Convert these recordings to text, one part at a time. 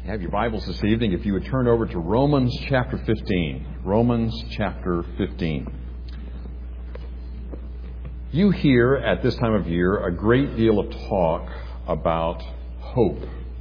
Have your Bibles this evening, if you would turn over to Romans chapter 15. Romans chapter 15. You hear at this time of year a great deal of talk about hope,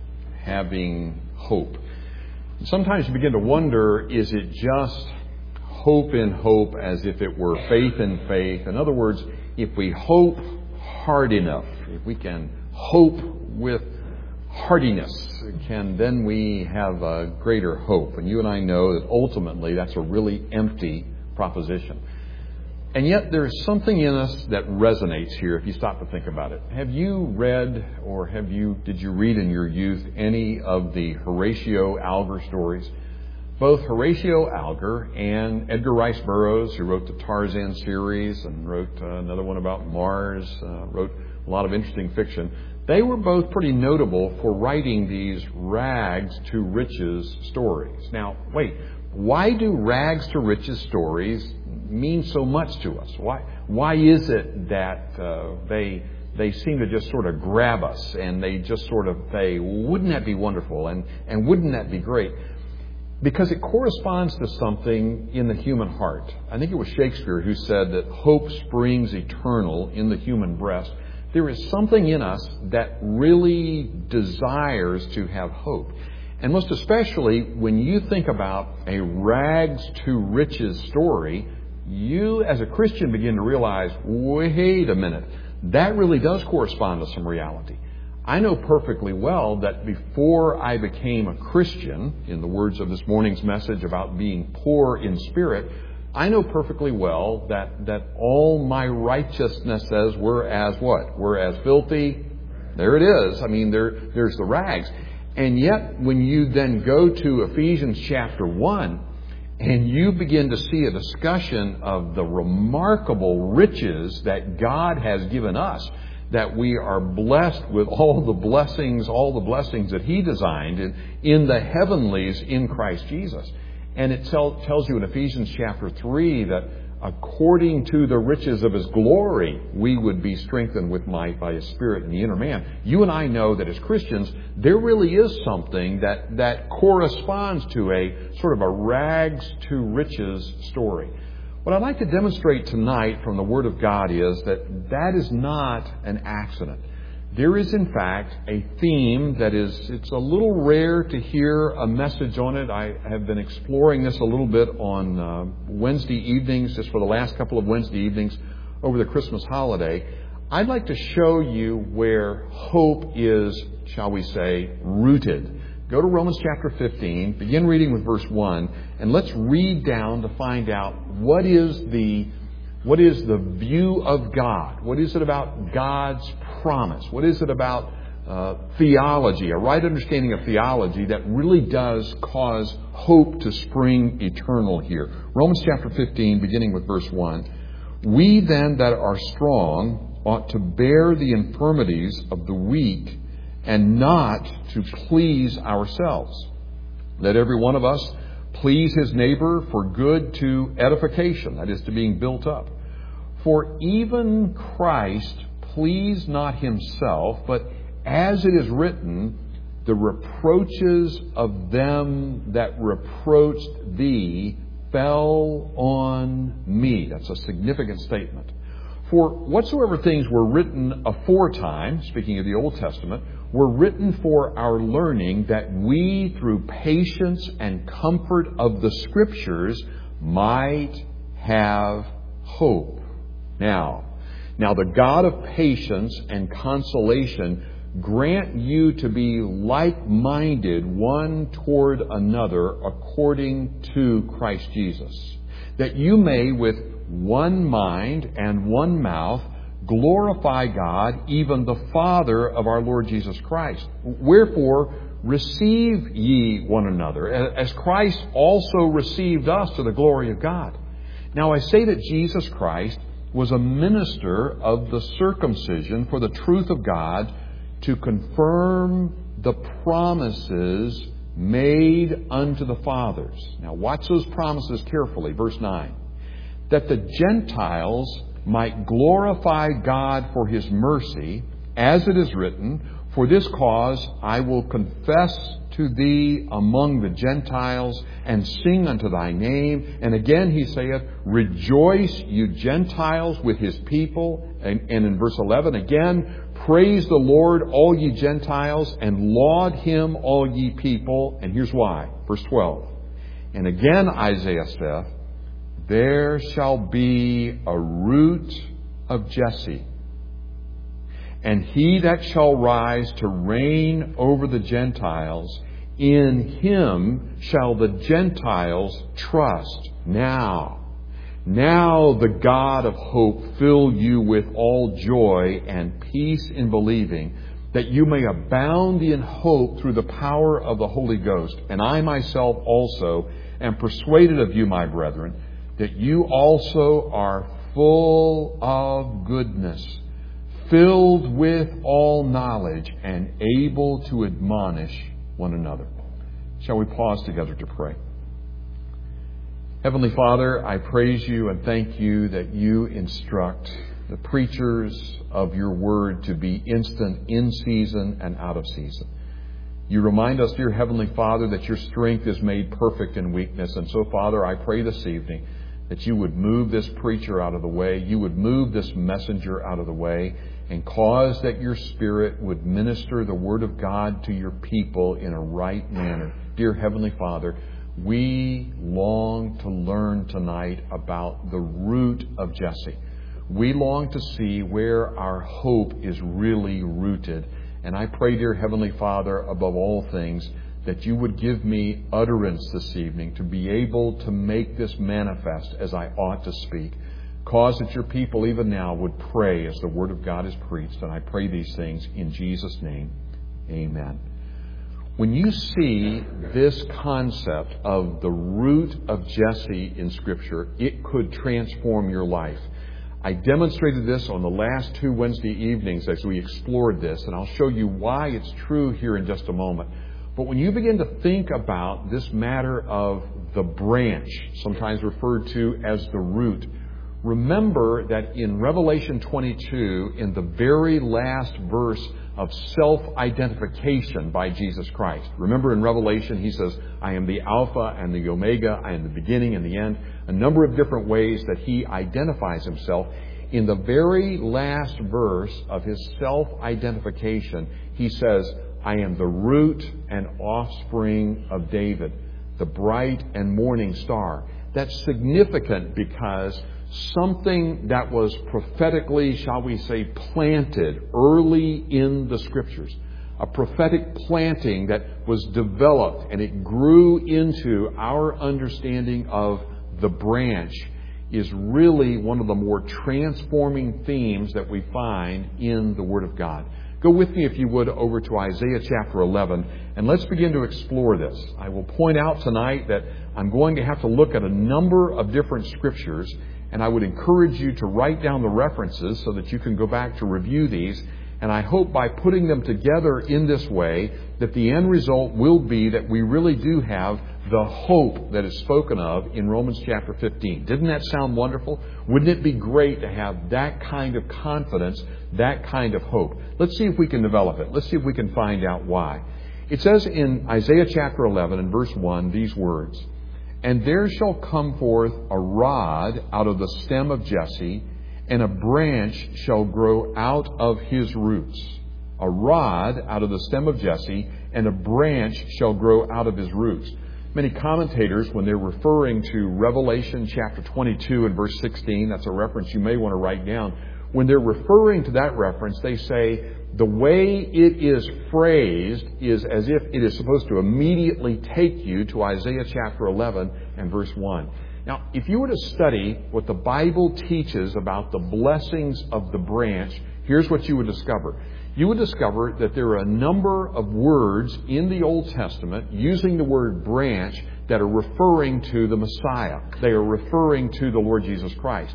having hope. And sometimes you begin to wonder, is it just hope in hope as if it were faith in faith? In other words, if we hope hard enough, if we can hope with hardiness, then we have a greater hope. And you and I know that ultimately that's a really empty proposition. And yet there's something in us that resonates here if you stop to think about it. Have you read or did you read in your youth any of the Horatio Alger stories? Both Horatio Alger and Edgar Rice Burroughs, who wrote the Tarzan series and wrote another one about Mars, wrote a lot of interesting fiction. They were both pretty notable for writing these rags to riches stories. Now, wait, why do rags to riches stories mean so much to us? Why is it that they seem to just sort of grab us and they just sort of say, wouldn't that be wonderful and wouldn't that be great? Because it corresponds to something in the human heart. I think it was Shakespeare who said that hope springs eternal in the human breast. There is something in us that really desires to have hope. And most especially when you think about a rags to riches story, you as a Christian begin to realize, wait a minute, that really does correspond to some reality. I know perfectly well that before I became a Christian, in the words of this morning's message about being poor in spirit, I know perfectly well that all my righteousnesses were as what? Were as filthy. There it is. I mean, there's the rags. And yet, when you then go to Ephesians chapter 1, and you begin to see a discussion of the remarkable riches that God has given us, that we are blessed with all the blessings that He designed in the heavenlies in Christ Jesus. And it tells you in Ephesians chapter 3 that according to the riches of His glory, we would be strengthened with might by His Spirit in the inner man. You and I know that as Christians, there really is something that corresponds to a sort of a rags to riches story. What I'd like to demonstrate tonight from the Word of God is that is not an accident. There is, in fact, a theme it's a little rare to hear a message on it. I have been exploring this a little bit on Wednesday evenings, just for the last couple of Wednesday evenings over the Christmas holiday. I'd like to show you where hope is, shall we say, rooted. Go to Romans chapter 15, begin reading with verse 1, and let's read down to find out what is the view of God? What is it about God's promise? What is it about theology, a right understanding of theology that really does cause hope to spring eternal here? Romans chapter 15, beginning with verse 1. We then that are strong ought to bear the infirmities of the weak and not to please ourselves. Let every one of us please his neighbor for good to edification, that is, to being built up. For even Christ pleased not himself, but as it is written, the reproaches of them that reproached thee fell on me. That's a significant statement. For whatsoever things were written aforetime, speaking of the Old Testament, were written for our learning, that we, through patience and comfort of the Scriptures, might have hope. Now the God of patience and consolation grant you to be like-minded one toward another according to Christ Jesus, that you may with one mind and one mouth glorify God, even the Father of our Lord Jesus Christ. Wherefore, receive ye one another, as Christ also received us to the glory of God. Now I say that Jesus Christ was a minister of the circumcision for the truth of God, to confirm the promises made unto the fathers. Now watch those promises carefully. Verse 9. That the Gentiles might glorify God for His mercy, as it is written, For this cause I will confess to thee among the Gentiles, and sing unto thy name. And again he saith, Rejoice, you Gentiles, with his people. And in verse 11 again, Praise the Lord, all ye Gentiles, and laud him, all ye people. And here's why. Verse 12. And again Isaiah saith, There shall be a root of Jesse, and he that shall rise to reign over the Gentiles, in him shall the Gentiles trust. Now the God of hope fill you with all joy and peace in believing, that you may abound in hope through the power of the Holy Ghost. And I myself also am persuaded of you, my brethren, that you also are full of goodness, filled with all knowledge, and able to admonish one another. Shall we pause together to pray? Heavenly Father, I praise you and thank you that you instruct the preachers of your word to be instant in season and out of season. You remind us, dear Heavenly Father, that your strength is made perfect in weakness. And so, Father, I pray this evening that you would move this preacher out of the way, you would move this messenger out of the way, and cause that your Spirit would minister the Word of God to your people in a right manner. Dear Heavenly Father, we long to learn tonight about the root of Jesse. We long to see where our hope is really rooted. And I pray, dear Heavenly Father, above all things, that you would give me utterance this evening to be able to make this manifest as I ought to speak. Cause that your people even now would pray as the Word of God is preached. And I pray these things in Jesus' name. Amen. When you see this concept of the root of Jesse in Scripture, it could transform your life. I demonstrated this on the last 2 Wednesday evenings as we explored this, and I'll show you why it's true here in just a moment. But when you begin to think about this matter of the branch, sometimes referred to as the root, remember that in Revelation 22, in the very last verse of self-identification by Jesus Christ. Remember in Revelation, he says, I am the Alpha and the Omega, I am the beginning and the end. A number of different ways that he identifies himself. In the very last verse of his self-identification, he says, I am the root and offspring of David, the bright and morning star. That's significant because something that was prophetically, shall we say, planted early in the Scriptures, a prophetic planting that was developed and it grew into our understanding of the branch, is really one of the more transforming themes that we find in the Word of God. Go with me, if you would, over to Isaiah chapter 11, and let's begin to explore this. I will point out tonight that I'm going to have to look at a number of different scriptures, and I would encourage you to write down the references so that you can go back to review these. And I hope by putting them together in this way that the end result will be that we really do have the hope that is spoken of in Romans chapter 15. Didn't that sound wonderful? Wouldn't it be great to have that kind of confidence, that kind of hope? Let's see if we can develop it. Let's see if we can find out why. It says in Isaiah chapter 11 and verse 1 these words, And there shall come forth a rod out of the stem of Jesse, and a branch shall grow out of his roots. A rod out of the stem of Jesse, and a branch shall grow out of his roots. Many commentators, when they're referring to Revelation chapter 22 and verse 16, that's a reference you may want to write down. When they're referring to that reference, they say the way it is phrased is as if it is supposed to immediately take you to Isaiah chapter 11 and verse 1. Now, if you were to study what the Bible teaches about the blessings of the branch, here's what you would discover. You would discover that there are a number of words in the Old Testament using the word branch that are referring to the Messiah. They are referring to the Lord Jesus Christ.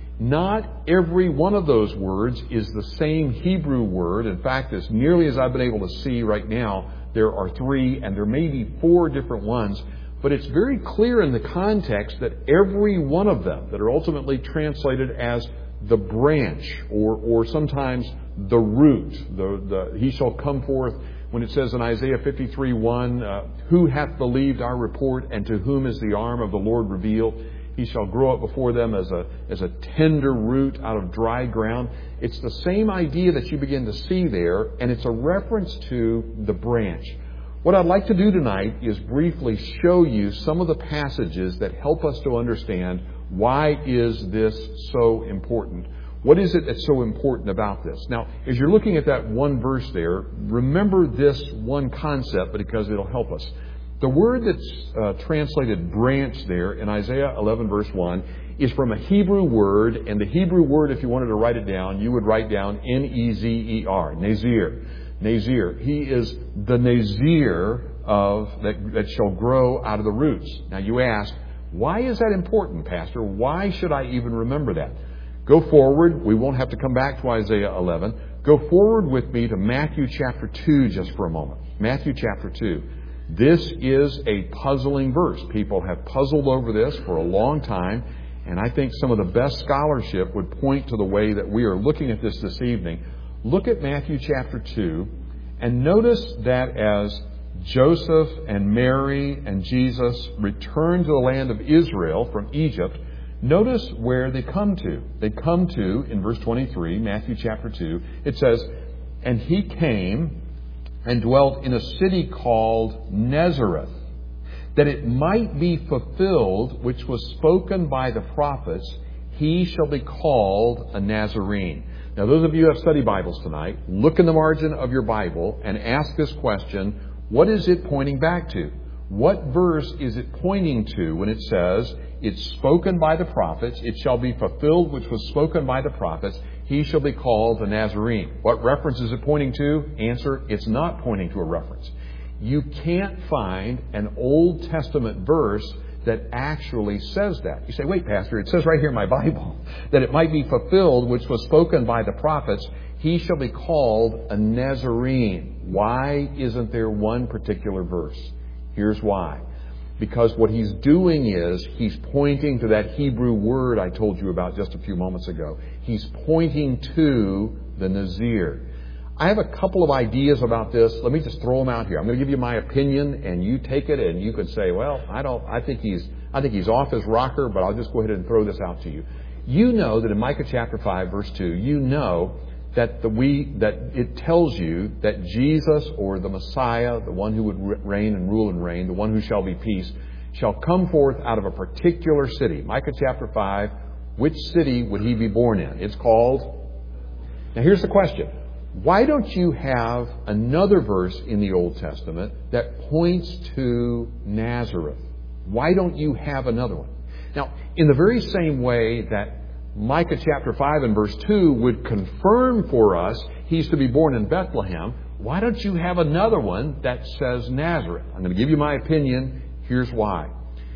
Not every one of those words is the same Hebrew word. In fact, as nearly as I've been able to see right now, there are 3 and there may be 4 different ones. But it's very clear in the context that every one of them that are ultimately translated as the branch, or sometimes the root. He shall come forth, when it says in Isaiah 53:1, who hath believed our report, and to whom is the arm of the Lord revealed? He shall grow up before them as a tender root out of dry ground. It's the same idea that you begin to see there, and it's a reference to the branch. What I'd like to do tonight is briefly show you some of the passages that help us to understand why is this so important. What is it that's so important about this? Now, as you're looking at that one verse there, remember this one concept because it'll help us. The word that's translated branch there in Isaiah 11 verse 1 is from a Hebrew word, and the Hebrew word, if you wanted to write it down, you would write down N-E-Z-E-R, Nazir. Nazir. He is the Nazir that shall grow out of the roots. Now you ask, why is that important, Pastor? Why should I even remember that? Go forward. We won't have to come back to Isaiah 11. Go forward with me to Matthew chapter 2 just for a moment. Matthew chapter 2. This is a puzzling verse. People have puzzled over this for a long time, and I think some of the best scholarship would point to the way that we are looking at this evening. Look at Matthew chapter 2, and notice that as Joseph and Mary and Jesus return to the land of Israel from Egypt, notice where they come to. They come to, in verse 23, Matthew chapter 2, it says, and he came and dwelt in a city called Nazareth, that it might be fulfilled which was spoken by the prophets, he shall be called a Nazarene. Now, those of you who have study Bibles tonight, look in the margin of your Bible and ask this question, what is it pointing back to? What verse is it pointing to when it says, it's spoken by the prophets, it shall be fulfilled which was spoken by the prophets, he shall be called a Nazarene? What reference is it pointing to? Answer, it's not pointing to a reference. You can't find an Old Testament verse that actually says that. You say, wait, Pastor, it says right here in my Bible that it might be fulfilled which was spoken by the prophets, he shall be called a Nazarene. Why isn't there one particular verse? Here's why. Because what he's doing is he's pointing to that Hebrew word I told you about just a few moments ago. He's pointing to the Nazir. I have a couple of ideas about this. Let me just throw them out here. I'm going to give you my opinion, and you take it, and you can say, "Well, I think he's off his rocker," but I'll just go ahead and throw this out to you. You know that in Micah chapter 5, verse 2, you know that it tells you that Jesus, or the Messiah, the one who would reign and rule and reign, the one who shall be peace, shall come forth out of a particular city. Micah chapter 5. Which city would he be born in? It's called. Now, here's the question. Why don't you have another verse in the Old Testament that points to Nazareth? Why don't you have another one? Now, in the very same way that Micah chapter 5 and verse 2 would confirm for us he's to be born in Bethlehem, why don't you have another one that says Nazareth? I'm going to give you my opinion. Here's why.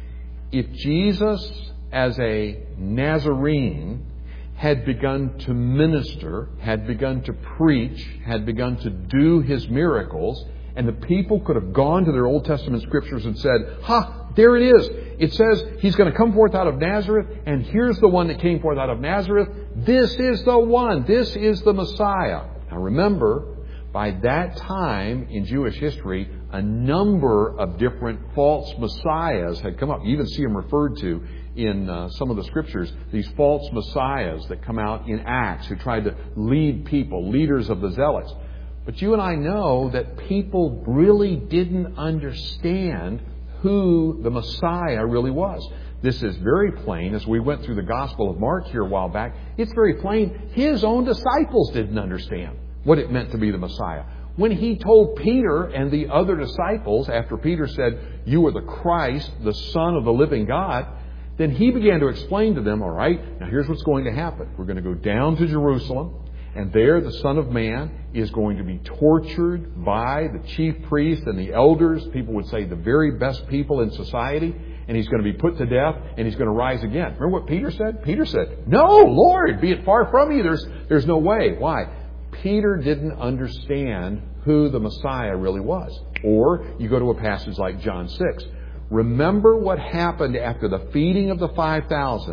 If Jesus, as a Nazarene, had begun to minister, had begun to preach, had begun to do his miracles, and the people could have gone to their Old Testament scriptures and said, there it is. It says he's going to come forth out of Nazareth, and here's the one that came forth out of Nazareth. This is the one. This is the Messiah. Now remember, by that time in Jewish history, a number of different false messiahs had come up. You even see them referred to in some of the scriptures, these false messiahs that come out in Acts who tried to lead people, leaders of the zealots. But you and I know that people really didn't understand who the Messiah really was. This is very plain as we went through the Gospel of Mark here a while back. It's very plain. His own disciples didn't understand what it meant to be the Messiah. When he told Peter and the other disciples, after Peter said, "You are the Christ, the Son of the living God," then he began to explain to them, all right, now here's what's going to happen. We're going to go down to Jerusalem, and there the Son of Man is going to be tortured by the chief priests and the elders, people would say the very best people in society, and he's going to be put to death, and he's going to rise again. Remember what Peter said? Peter said, "No, Lord, be it far from me. There's no way." Why? Peter didn't understand who the Messiah really was. Or you go to a passage like John 6. Remember what happened after the feeding of the 5,000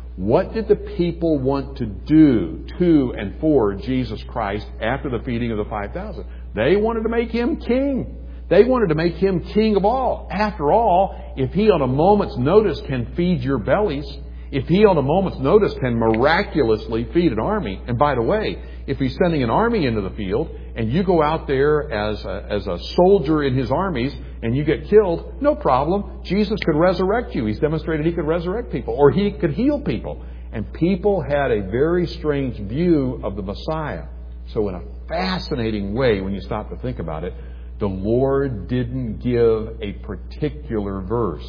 What did the people want to do to and for Jesus Christ after the feeding of the 5,000? They wanted to make Him king. They wanted to make Him king of all. After all, if He on a moment's notice can feed your bellies, if He on a moment's notice can miraculously feed an army, and by the way, if He's sending an army into the field and you go out there as a soldier in His armies and you get killed, no problem. Jesus could resurrect you. He's demonstrated He could resurrect people, or He could heal people. And people had a very strange view of the Messiah. So in a fascinating way, when you stop to think about it, the Lord didn't give a particular verse.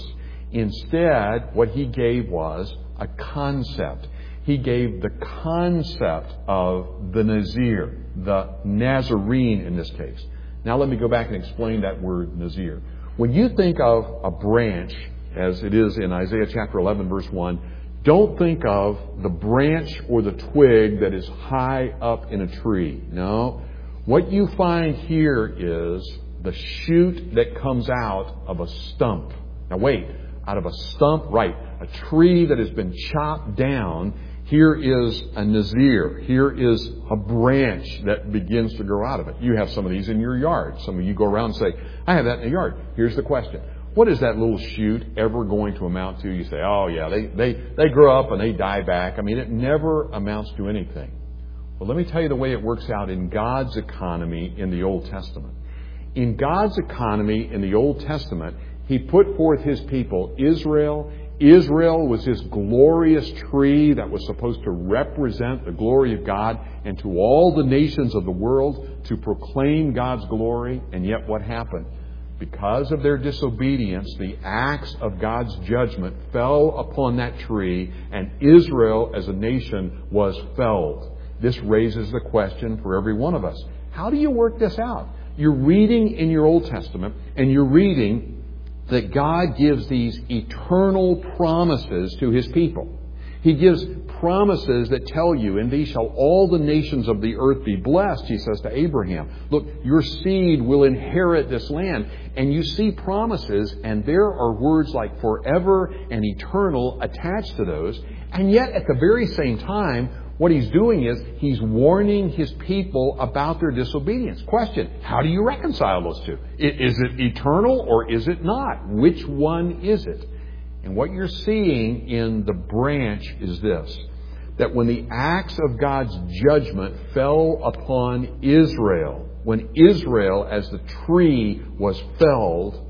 Instead, what He gave was a concept. He gave the concept of the Nazir, the Nazarene in this case. Now let me go back and explain that word Nazir. When you think of a branch, as it is in Isaiah chapter 11 verse 1, don't think of the branch or the twig that is high up in a tree. No. What you find here is the shoot that comes out of a stump. Now wait, out of a stump, right, a tree that has been chopped down. Here is a Nazir. Here is a branch that begins to grow out of it. You have some of these in your yard. Some of you go around and say, I have that in the yard. Here's the question. What is that little shoot ever going to amount to? You say, oh yeah, they grow up and they die back. I mean, it never amounts to anything. Well, let me tell you the way it works out in God's economy in the Old Testament. In God's economy in the Old Testament, He put forth His people, Israel. Israel was His glorious tree that was supposed to represent the glory of God and to all the nations of the world to proclaim God's glory. And yet what happened? Because of their disobedience, the axe of God's judgment fell upon that tree, and Israel as a nation was felled. This raises the question for every one of us. How do you work this out? You're reading in your Old Testament, and you're reading that God gives these eternal promises to His people. He gives promises that tell you, in these shall all the nations of the earth be blessed, He says to Abraham. Look, your seed will inherit this land. And you see promises, and there are words like forever and eternal attached to those. And yet, at the very same time, what He's doing is He's warning His people about their disobedience. Question, how do you reconcile those two? Is it eternal or is it not? Which one is it? And what you're seeing in the branch is this, that when the axe of God's judgment fell upon Israel, when Israel as the tree was felled,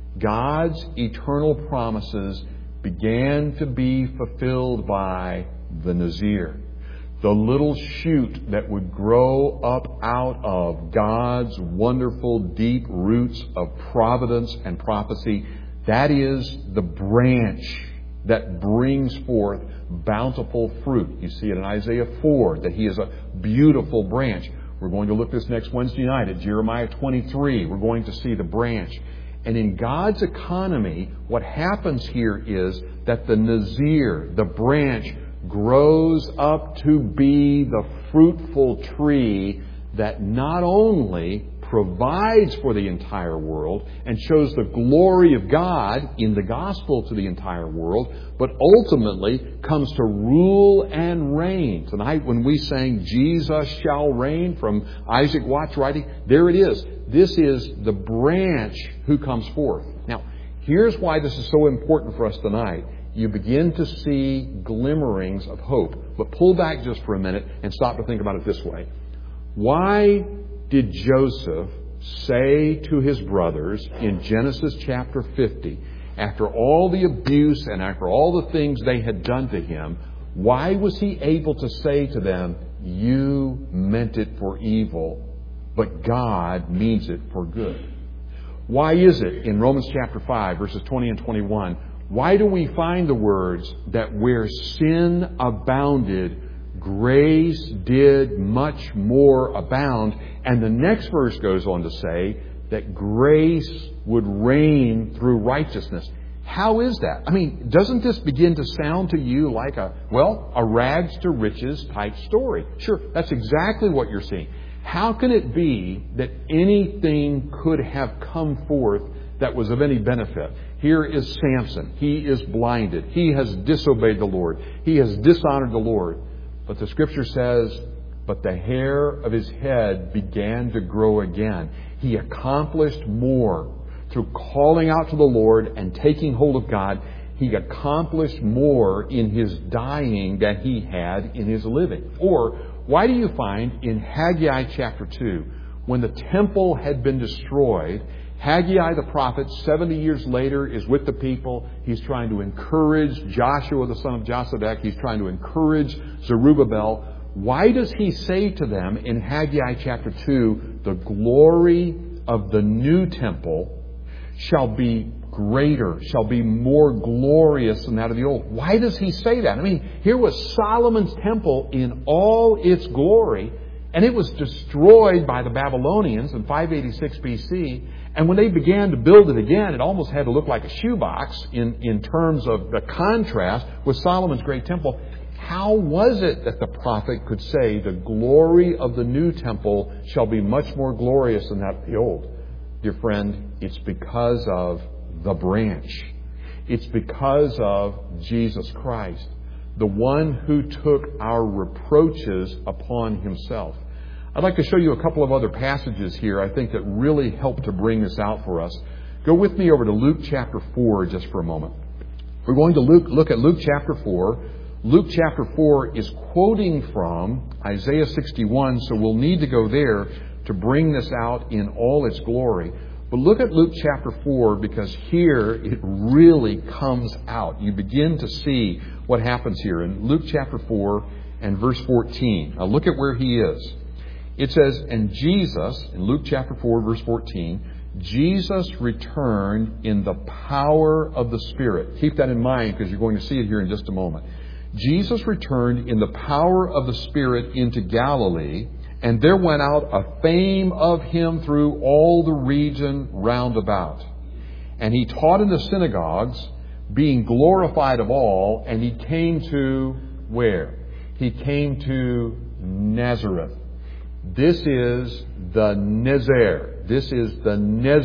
God's eternal promises began to be fulfilled by the Nazir. The little shoot that would grow up out of God's wonderful deep roots of providence and prophecy. That is the branch that brings forth bountiful fruit. You see it in Isaiah 4, that He is a beautiful branch. We're going to look this next Wednesday night at Jeremiah 23. We're going to see the branch. And in God's economy, what happens here is that the Nazir, the branch, grows up to be the fruitful tree that not only provides for the entire world and shows the glory of God in the gospel to the entire world, but ultimately comes to rule and reign. Tonight when we sang Jesus Shall Reign from Isaac Watts' writing, there it is. This is the branch who comes forth. Now, here's why this is so important for us tonight. You begin to see glimmerings of hope. But pull back just for a minute and stop to think about it this way. Why did Joseph say to his brothers in Genesis chapter 50, after all the abuse and after all the things they had done to him, why was he able to say to them, you meant it for evil, but God means it for good? Why is it in Romans chapter 5, verses 20 and 21, why do we find the words that where sin abounded, grace did much more abound? And the next verse goes on to say that grace would reign through righteousness. How is that? I mean, doesn't this begin to sound to you like a rags to riches type story? Sure, that's exactly what you're seeing. How can it be that anything could have come forth that was of any benefit. Here is Samson. He is blinded. He has disobeyed the Lord. He has dishonored the Lord. But the Scripture says, but the hair of his head began to grow again. He accomplished more through calling out to the Lord and taking hold of God. He accomplished more in his dying than he had in his living. Or, why do you find in Haggai chapter 2, when the temple had been destroyed, Haggai the prophet, 70 years later, is with the people. He's trying to encourage Joshua, the son of Josedek. He's trying to encourage Zerubbabel. Why does he say to them in Haggai chapter 2, the glory of the new temple shall be greater, shall be more glorious than that of the old? Why does he say that? I mean, here was Solomon's temple in all its glory, and it was destroyed by the Babylonians in 586 BC. And when they began to build it again, it almost had to look like a shoebox in terms of the contrast with Solomon's great temple. How was it that the prophet could say the glory of the new temple shall be much more glorious than that of the old? Dear friend, it's because of the branch. It's because of Jesus Christ, the one who took our reproaches upon himself. I'd like to show you a couple of other passages here I think that really help to bring this out for us. Go with me over to Luke chapter 4 just for a moment. We're going to look at Luke chapter 4. Luke chapter 4 is quoting from Isaiah 61, so we'll need to go there to bring this out in all its glory. But look at Luke chapter 4, because here it really comes out. You begin to see what happens here in Luke chapter 4 and verse 14. Now look at where he is. It says, and Jesus, in Luke chapter 4, verse 14, Jesus returned in the power of the Spirit. Keep that in mind because you're going to see it here in just a moment. Jesus returned in the power of the Spirit into Galilee, and there went out a fame of him through all the region round about. And he taught in the synagogues, being glorified of all, and he came to where? He came to Nazareth. This is the Nezer. This is the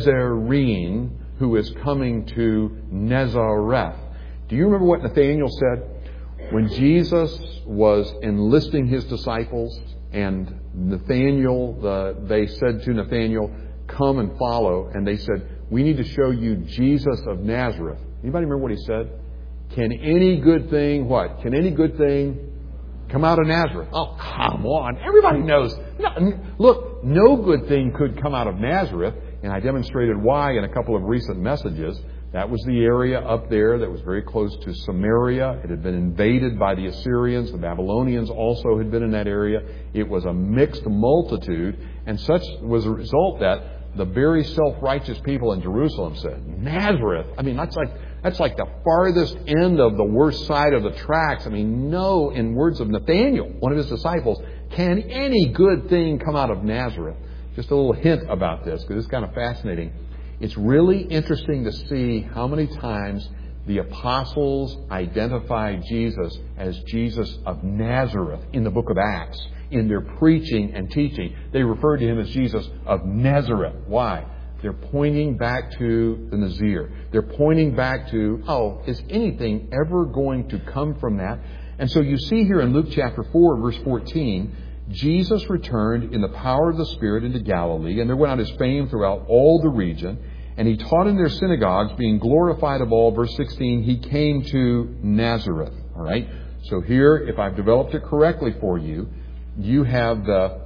Nazarene who is coming to Nazareth. Do you remember what Nathanael said? When Jesus was enlisting his disciples and Nathanael, they said to Nathanael, come and follow. And they said, we need to show you Jesus of Nazareth. Anybody remember what he said? Can any good thing, what? Can any good thing come out of Nazareth? Oh, come on. Everybody knows. No, look, no good thing could come out of Nazareth. And I demonstrated why in a couple of recent messages. That was the area up there that was very close to Samaria. It had been invaded by the Assyrians. The Babylonians also had been in that area. It was a mixed multitude. And such was the result that the very self-righteous people in Jerusalem said, Nazareth? I mean, that's like the farthest end of the worst side of the tracks. I mean, no, in words of Nathanael, one of his disciples, can any good thing come out of Nazareth? Just a little hint about this, because it's kind of fascinating. It's really interesting to see how many times the apostles identify Jesus as Jesus of Nazareth in the book of Acts. In their preaching and teaching, they refer to him as Jesus of Nazareth. Why? They're pointing back to the Nazir. They're pointing back to, is anything ever going to come from that? And so you see here in Luke chapter 4, verse 14, Jesus returned in the power of the Spirit into Galilee, and there went out his fame throughout all the region. And he taught in their synagogues, being glorified of all. Verse 16, he came to Nazareth. All right? So here, if I've developed it correctly for you, you have the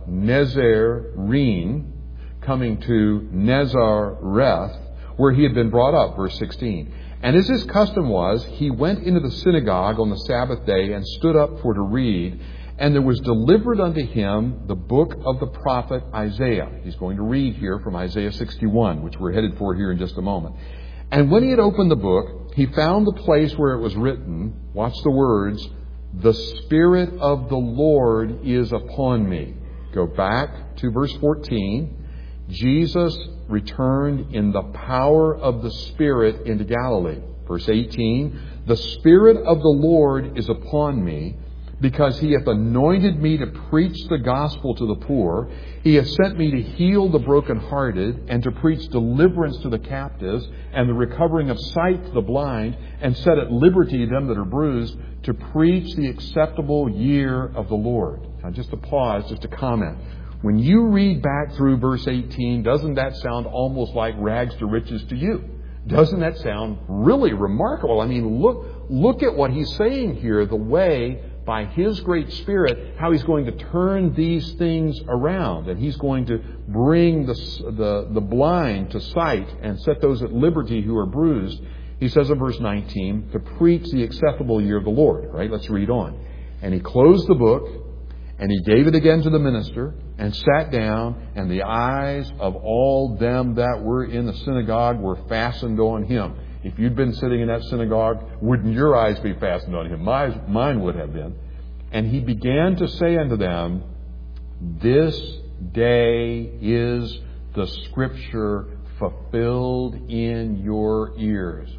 Nazarene coming to Nazareth, where he had been brought up. Verse 16. And as his custom was, he went into the synagogue on the Sabbath day and stood up for to read. And there was delivered unto him the book of the prophet Isaiah. He's going to read here from Isaiah 61, which we're headed for here in just a moment. And when he had opened the book, he found the place where it was written, watch the words, the Spirit of the Lord is upon me. Go back to verse 14. Jesus returned in the power of the Spirit into Galilee. Verse 18, the Spirit of the Lord is upon me, because he hath anointed me to preach the gospel to the poor. He hath sent me to heal the brokenhearted, and to preach deliverance to the captives, and the recovering of sight to the blind, and set at liberty them that are bruised, to preach the acceptable year of the Lord. Now just to pause, just to comment. When you read back through verse 18, doesn't that sound almost like rags to riches to you? Doesn't that sound really remarkable? I mean, look at what he's saying here, the way, by His great Spirit, how He's going to turn these things around. And He's going to bring the blind to sight and set those at liberty who are bruised. He says in verse 19, to preach the acceptable year of the Lord. Right? Let's read on. And He closed the book, and He gave it again to the minister, and sat down, and the eyes of all them that were in the synagogue were fastened on Him. If you'd been sitting in that synagogue, wouldn't your eyes be fastened on Him? Mine would have been. And He began to say unto them, this day is the Scripture fulfilled in your ears.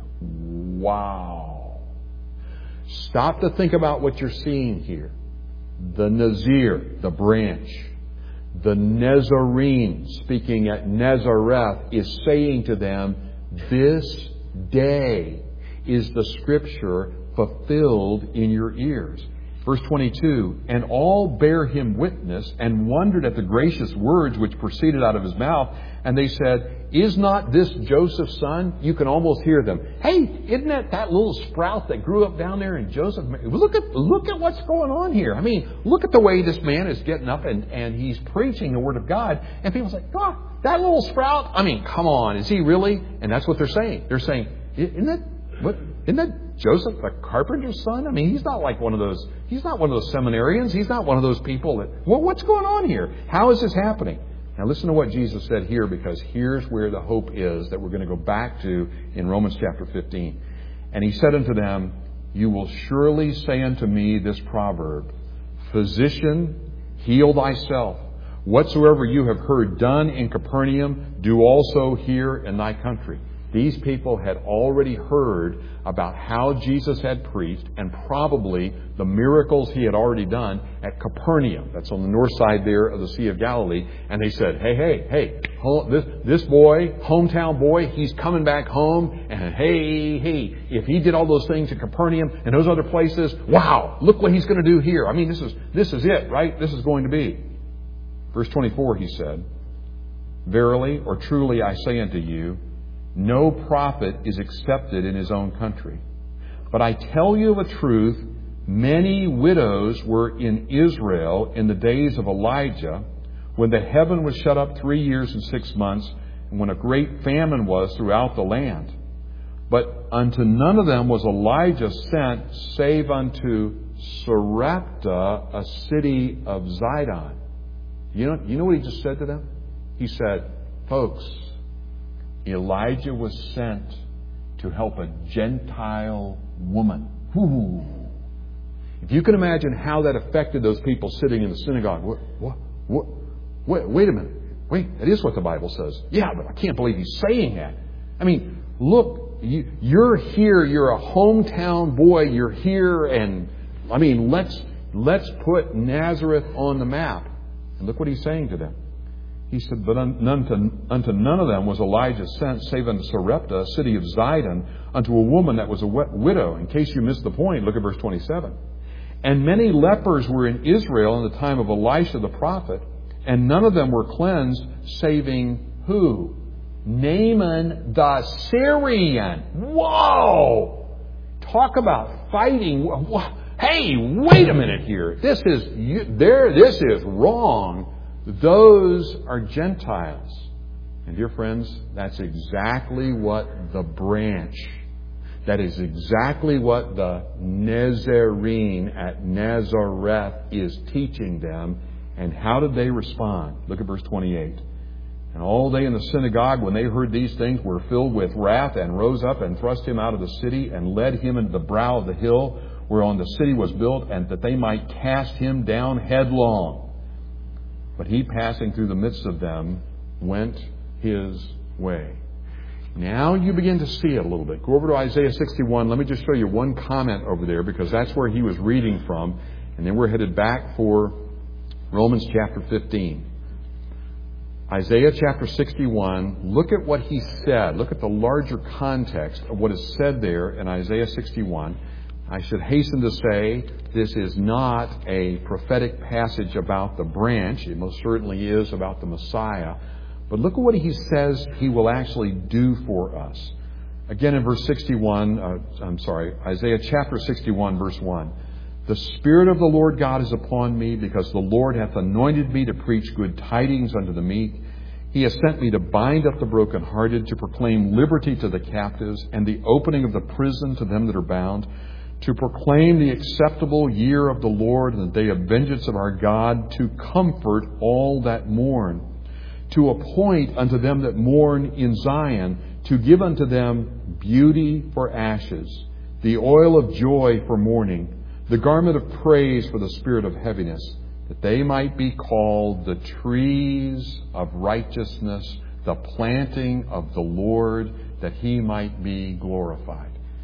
Wow. Stop to think about what you're seeing here. The Nazir, the branch. The Nazarene, speaking at Nazareth, is saying to them, this day is the Scripture fulfilled in your ears. Verse 22, and all bare Him witness, and wondered at the gracious words which proceeded out of His mouth. And they said, is not this Joseph's son? You can almost hear them. Hey, isn't that little sprout that grew up down there in Joseph? Look at what's going on here. I mean, look at the way this man is getting up and he's preaching the Word of God. And people say, God, that little sprout? I mean, come on, is he really? And that's what they're saying. They're saying, isn't that Joseph, the carpenter's son? I mean, he's not one of those seminarians. He's not one of those people what's going on here? How is this happening? Now listen to what Jesus said here, because here's where the hope is that we're going to go back to in Romans chapter 15. And He said unto them, you will surely say unto me this proverb, Physician, heal thyself. Whatsoever you have heard done in Capernaum, do also here in thy country. These people had already heard about how Jesus had preached, and probably the miracles He had already done at Capernaum. That's on the north side there of the Sea of Galilee. And they said, hey, this boy, hometown boy, he's coming back home. And hey, if he did all those things at Capernaum and those other places, wow, look what he's going to do here. I mean, this is it, right? This is going to be. Verse 24, He said, verily or truly I say unto you, no prophet is accepted in his own country. But I tell you of a truth, many widows were in Israel in the days of Elijah, when the heaven was shut up 3 years and 6 months, and when a great famine was throughout the land. But unto none of them was Elijah sent, save unto Sarepta, a city of Zidon. You know what He just said to them? He said, folks, Elijah was sent to help a Gentile woman. Ooh. If you can imagine how that affected those people sitting in the synagogue. Wait a minute. Wait, that is what the Bible says. Yeah, but I can't believe he's saying that. I mean, look, you're here. You're a hometown boy. You're here, and I mean, let's put Nazareth on the map. And look what he's saying to them. He said, but unto none of them was Elijah sent, save unto Sarepta, a city of Zidon, unto a woman that was a widow. In case you missed the point, look at verse 27. And many lepers were in Israel in the time of Elisha the prophet, and none of them were cleansed, saving who? Naaman the Syrian. Whoa! Talk about fighting. Hey, wait a minute here. This is wrong. Those are Gentiles. And dear friends, that's exactly what the branch, that is exactly what the Nazarene at Nazareth is teaching them. And how did they respond? Look at verse 28. And all they in the synagogue, when they heard these things, were filled with wrath, and rose up and thrust him out of the city, and led him into the brow of the hill whereon the city was built, and that they might cast him down headlong. But he, passing through the midst of them, went his way. Now you begin to see it a little bit. Go over to Isaiah 61. Let me just show you one comment over there, because that's where he was reading from. And then we're headed back for Romans chapter 15. Isaiah chapter 61, look at what he said. Look at the larger context of what is said there in Isaiah 61. I should hasten to say this is not a prophetic passage about the branch. It most certainly is about the Messiah. But look at what he says he will actually do for us. Again in verse 61, Isaiah chapter 61, verse 1. The Spirit of the Lord God is upon me, because the Lord hath anointed me to preach good tidings unto the meek. He has sent me to bind up the brokenhearted, to proclaim liberty to the captives, and the opening of the prison to them that are bound, to proclaim the acceptable year of the Lord and the day of vengeance of our God, to comfort all that mourn, to appoint unto them that mourn in Zion, to give unto them beauty for ashes, the oil of joy for mourning, the garment of praise for the spirit of heaviness, that they might be called the trees of righteousness, the planting of the Lord, that He might be glorified.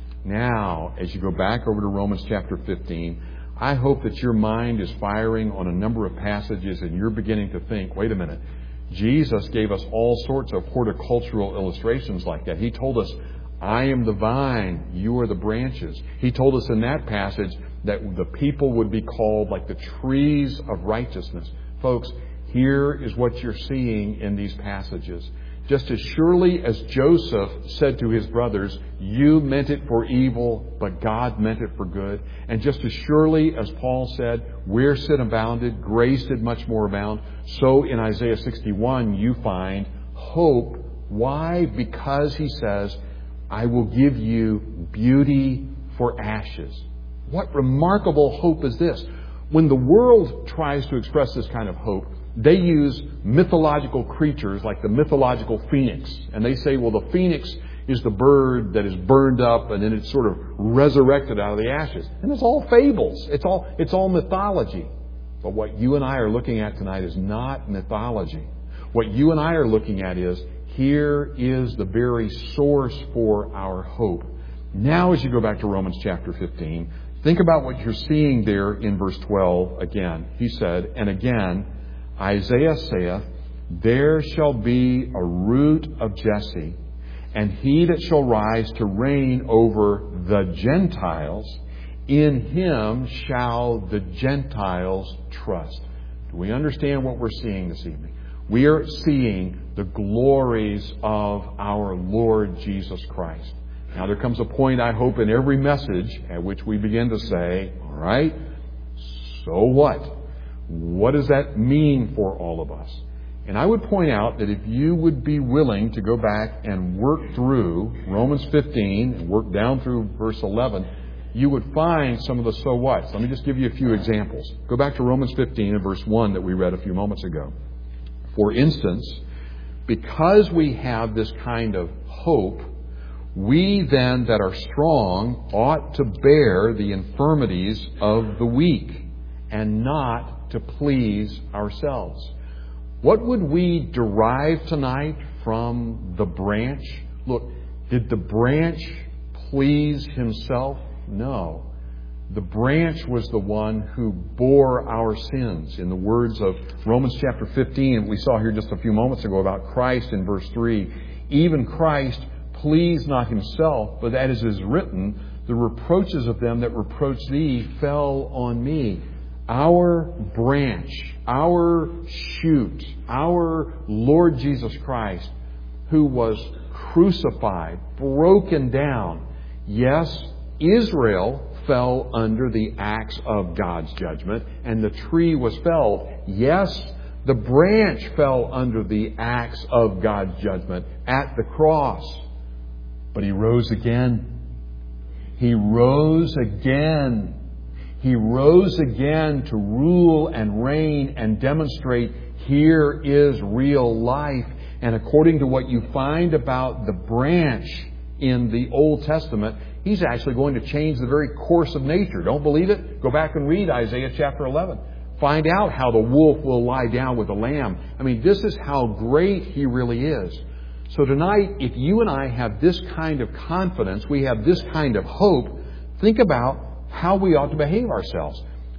Now, as you go back over to Romans chapter 15, I hope that your mind is firing on a number of passages and you're beginning to think, wait a minute, Jesus gave us all sorts of horticultural illustrations like that. He told us, I am the vine, you are the branches. He told us in that passage that the people would be called like the trees of righteousness. Folks, here is what you're seeing in these passages. Just as surely as Joseph said to his brothers, you meant it for evil, but God meant it for good. And just as surely as Paul said, where sin abounded, grace did much more abound. So in Isaiah 61, you find hope. Why? Because he says, I will give you beauty for ashes. What remarkable hope is this? When the world tries to express this kind of hope, they use mythological creatures like the mythological phoenix. And they say, well, the phoenix is the bird that is burned up and then it's sort of resurrected out of the ashes. And it's all fables. It's all mythology. But what you and I are looking at tonight is not mythology. What you and I are looking at is, here is the very source for our hope. Now as you go back to Romans chapter 15, think about what you're seeing there in verse 12 again. He said, and again, Isaiah saith, there shall be a root of Jesse, and he that shall rise to reign over the Gentiles, in him shall the Gentiles trust. Do we understand what we're seeing this evening? We are seeing the glories of our Lord Jesus Christ. Now there comes a point, I hope, in every message at which we begin to say, all right, so what? What does that mean for all of us? And I would point out that if you would be willing to go back and work through Romans 15 and work down through verse 11, you would find some of the so whats. Let me just give you a few examples. Go back to Romans 15 and verse 1 that we read a few moments ago. For instance, because we have this kind of hope, we then that are strong ought to bear the infirmities of the weak and not to please ourselves. What would we derive tonight from the branch? Look, did the branch please himself? No. The branch was the one who bore our sins. In the words of Romans chapter 15, we saw here just a few moments ago about Christ in verse 3, even Christ pleased not himself, but as is written, the reproaches of them that reproach thee fell on me. Our branch, our shoot, our Lord Jesus Christ, who was crucified, broken down. Yes, Israel fell under the axe of God's judgment, and the tree was felled. Yes, the branch fell under the axe of God's judgment at the cross. But He rose again. He rose again. He rose again to rule and reign and demonstrate here is real life. And according to what you find about the branch in the Old Testament, He's actually going to change the very course of nature. Don't believe it? Go back and read Isaiah chapter 11. Find out how the wolf will lie down with the lamb. I mean, this is how great He really is. So tonight, if you and I have this kind of confidence, we have this kind of hope, think about how we ought to behave ourselves.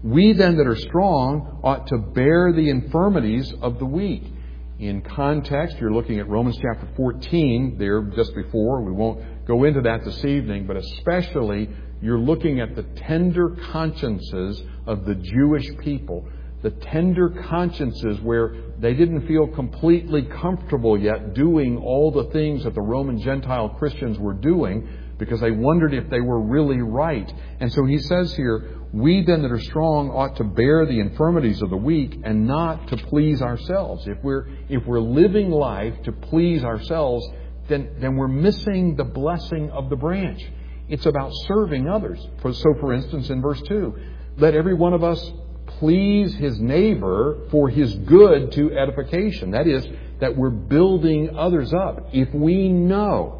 We then that are strong ought to bear the infirmities of the weak. In context, you're looking at Romans chapter 14 there just before. We won't go into that this evening, but especially you're looking at the tender consciences of the Jewish people. The tender consciences where they didn't feel completely comfortable yet doing all the things that the Roman Gentile Christians were doing because they wondered if they were really right. And so he says here, we then that are strong ought to bear the infirmities of the weak and not to please ourselves. If we're living life to please ourselves, then we're missing the blessing of the branch. It's about serving others. So for instance, in verse 2, let every one of us please his neighbor for his good to edification. That is, that we're building others up. If we know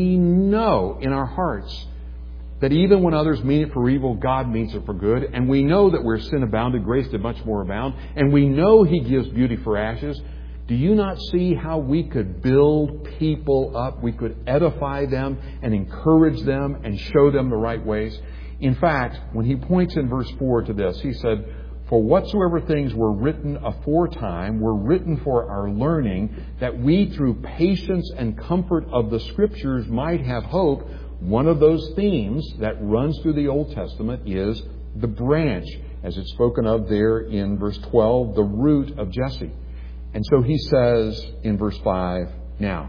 in our hearts that even when others mean it for evil, God means it for good, and we know that where sin abounded, grace did much more abound, and we know he gives beauty for ashes, do you not see how we could build people up? We could edify them and encourage them and show them the right ways. In fact, when he points in verse 4 to this, he said, for whatsoever things were written aforetime were written for our learning, that we through patience and comfort of the Scriptures might have hope. One of those themes that runs through the Old Testament is the branch, as it's spoken of there in verse 12, the root of Jesse. And so he says in verse 5, now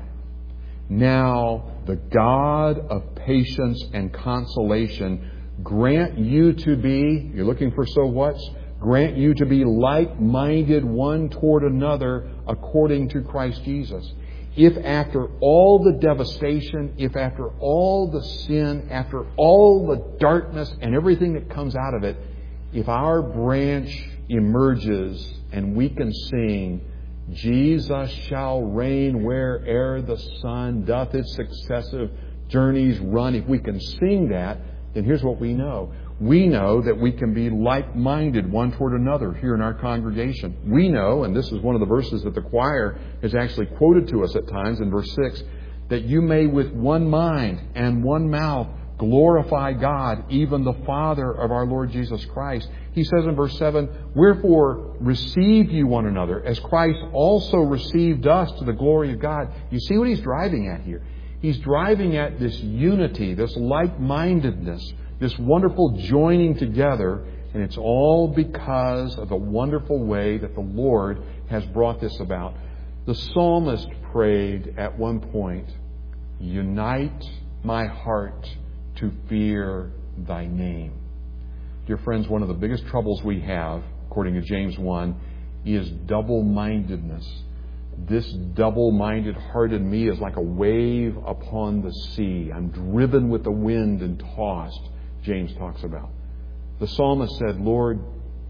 the God of patience and consolation grant you to be, you're looking for so what's? Grant you to be like-minded one toward another according to Christ Jesus. If after all the devastation, if after all the sin, after all the darkness and everything that comes out of it, if our branch emerges and we can sing, Jesus shall reign where'er the sun doth its successive journeys run. If we can sing that, then here's what we know. We know that we can be like-minded one toward another here in our congregation. We know, and this is one of the verses that the choir has actually quoted to us at times in verse 6, that you may with one mind and one mouth glorify God, even the Father of our Lord Jesus Christ. He says in verse 7, wherefore receive you one another, as Christ also received us to the glory of God. You see what he's driving at here? He's driving at this unity, this like-mindedness, this wonderful joining together, and it's all because of the wonderful way that the Lord has brought this about. The psalmist prayed at one point, unite my heart to fear thy name. Dear friends, one of the biggest troubles we have, according to James 1, is double-mindedness. This double-minded heart in me is like a wave upon the sea. I'm driven with the wind and tossed, James talks about. The psalmist said, Lord,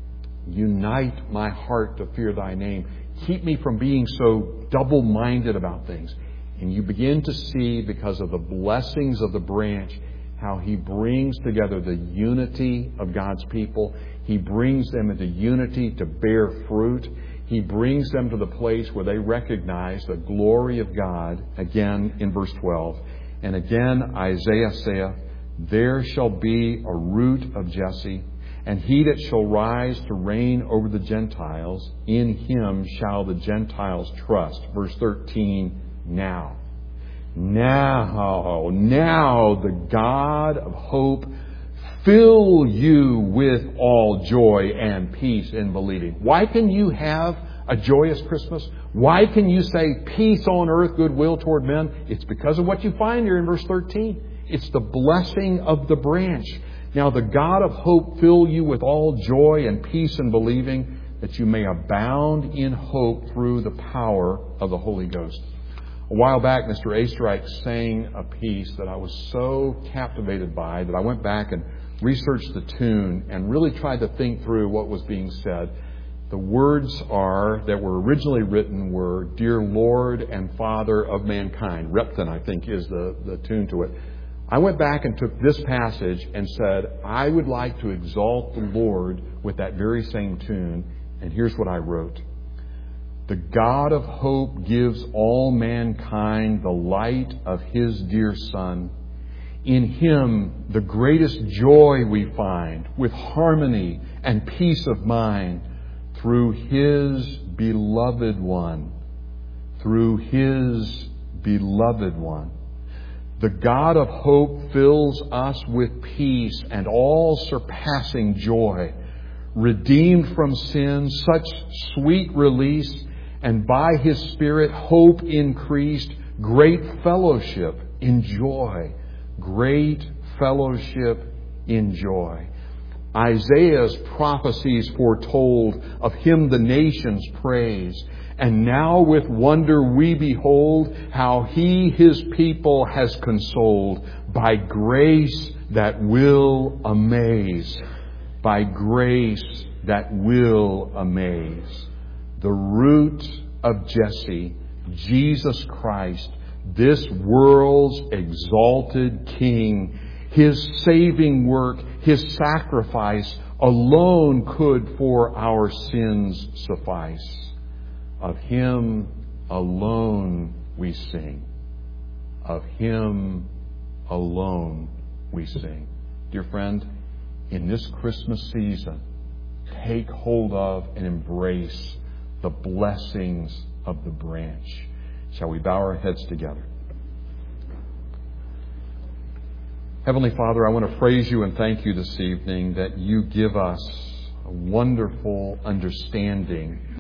unite my heart to fear thy name. Keep me from being so double-minded about things. And you begin to see, because of the blessings of the branch, how he brings together the unity of God's people. He brings them into unity to bear fruit. He brings them to the place where they recognize the glory of God, again in verse 12. And again, Isaiah saith, there shall be a root of Jesse, and he that shall rise to reign over the Gentiles, in him shall the Gentiles trust. Verse 13, now the God of hope fill you with all joy and peace in believing. Why can you have a joyous Christmas? Why can you say peace on earth, goodwill toward men? It's because of what you find here in verse 13. It's the blessing of the branch. Now the God of hope fill you with all joy and peace in believing, that you may abound in hope through the power of the Holy Ghost. A while back, Mr. Astrike sang a piece that I was so captivated by that I went back and researched the tune and really tried to think through what was being said. The words that were originally written were, Dear Lord and Father of Mankind. Repton, I think, is the tune to it. I went back and took this passage and said, I would like to exalt the Lord with that very same tune. And here's what I wrote. The God of hope gives all mankind the light of His dear Son. In Him, the greatest joy we find, with harmony and peace of mind, through His beloved one. Through His beloved one. The God of hope fills us with peace and all surpassing joy. Redeemed from sin, such sweet release, and by His Spirit hope increased, great fellowship in joy. Great fellowship in joy. Isaiah's prophecies foretold, of Him the nations praise. And now with wonder we behold how He His people has consoled by grace that will amaze. By grace that will amaze. The root of Jesse, Jesus Christ, this world's exalted King, His saving work, His sacrifice alone could for our sins suffice. Of Him alone we sing. Of Him alone we sing. Dear friend, in this Christmas season, take hold of and embrace the blessings of the branch. Shall we bow our heads together? Heavenly Father, I want to praise You and thank You this evening that You give us a wonderful understanding